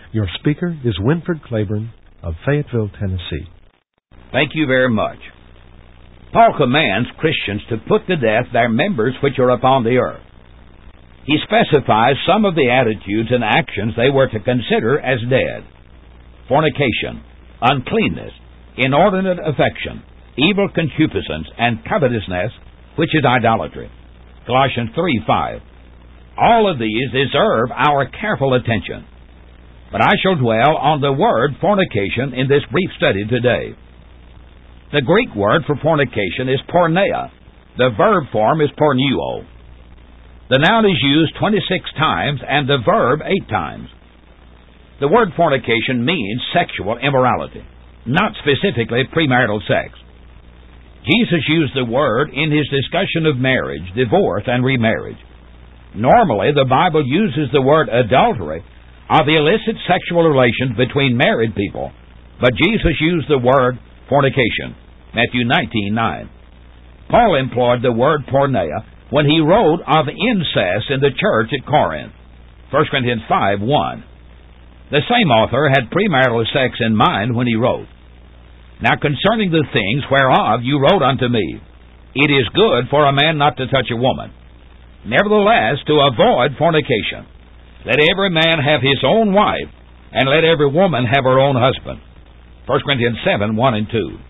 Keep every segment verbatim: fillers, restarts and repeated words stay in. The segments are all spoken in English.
Your speaker is Winford Claiborne of Fayetteville, Tennessee. Thank you very much. Paul commands Christians to put to death their members which are upon the earth. He specifies some of the attitudes and actions they were to consider as dead: fornication, uncleanness, inordinate affection, evil concupiscence, and covetousness, which is idolatry. Colossians three five. All of these deserve our careful attention. But I shall dwell on the word fornication in this brief study today. The Greek word for fornication is porneia. The verb form is pornuo. The noun is used twenty-six times and the verb eight times. The word fornication means sexual immorality, not specifically premarital sex. Jesus used the word in his discussion of marriage, divorce, and remarriage. Normally, the Bible uses the word adultery of the illicit sexual relations between married people, but Jesus used the word fornication, Matthew nineteen nine. Paul employed the word porneia when he wrote of incest in the church at Corinth, First Corinthians five one. The same author had premarital sex in mind when he wrote, "Now concerning the things whereof you wrote unto me, it is good for a man not to touch a woman. Nevertheless, to avoid fornication, let every man have his own wife, and let every woman have her own husband." First Corinthians seven one and two.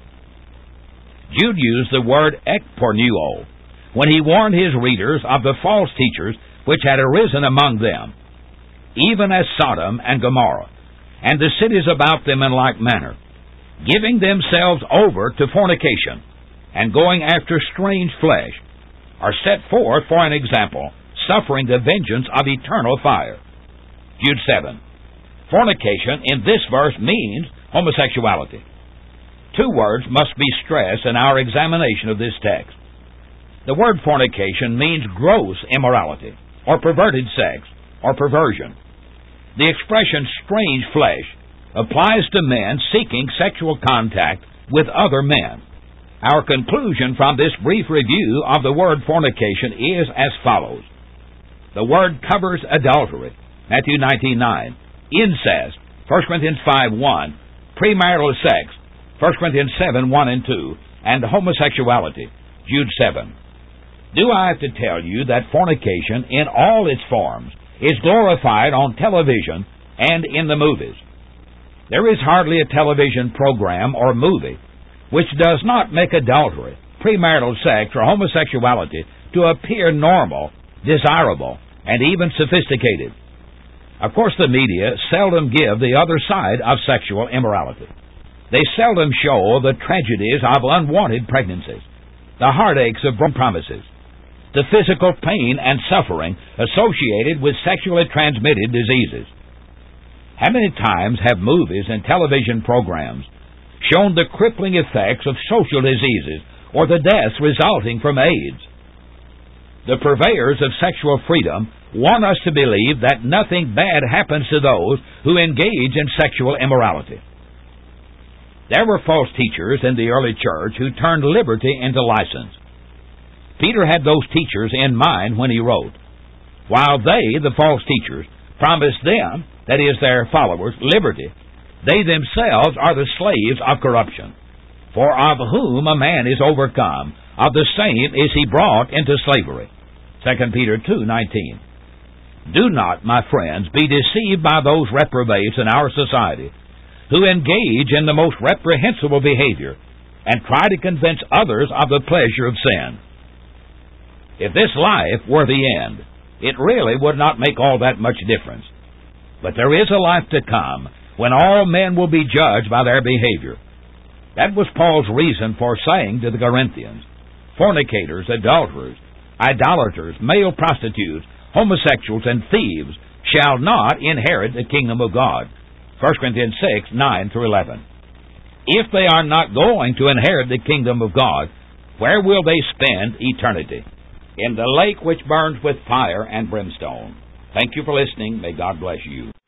Jude used the word ekpornuo when he warned his readers of the false teachers which had arisen among them, even as Sodom and Gomorrah, and the cities about them in like manner, giving themselves over to fornication, and going after strange flesh, are set forth for an example, suffering the vengeance of eternal fire. Jude seven. Fornication in this verse means homosexuality. Two words must be stressed in our examination of this text. The word fornication means gross immorality, or perverted sex, or perversion. The expression strange flesh applies to men seeking sexual contact with other men. Our conclusion from this brief review of the word fornication is as follows. The word covers adultery, Matthew nineteen nine, incest, First Corinthians five one, premarital sex, First Corinthians seven one and two, and homosexuality, Jude seven. Do I have to tell you that fornication in all its forms is glorified on television and in the movies? There is hardly a television program or movie which does not make adultery, premarital sex, or homosexuality to appear normal, desirable, and even sophisticated. Of course, the media seldom give the other side of sexual immorality. They seldom show the tragedies of unwanted pregnancies, the heartaches of broken promises, the physical pain and suffering associated with sexually transmitted diseases. How many times have movies and television programs shown the crippling effects of social diseases or the deaths resulting from AIDS? The purveyors of sexual freedom want us to believe that nothing bad happens to those who engage in sexual immorality. There were false teachers in the early church who turned liberty into license. Peter had those teachers in mind when he wrote, while they, the false teachers, promised them, that is, their followers, liberty, they themselves are the slaves of corruption. For of whom a man is overcome, of the same is he brought into slavery. Second Peter two nineteen. Do not, my friends, be deceived by those reprobates in our society who engage in the most reprehensible behavior and try to convince others of the pleasure of sin. If this life were the end, it really would not make all that much difference. But there is a life to come when all men will be judged by their behavior. That was Paul's reason for saying to the Corinthians, fornicators, adulterers, idolaters, male prostitutes, homosexuals, and thieves shall not inherit the kingdom of God. First Corinthians six nine through eleven. If they are not going to inherit the kingdom of God, where will they spend eternity? In the lake which burns with fire and brimstone. Thank you for listening. May God bless you.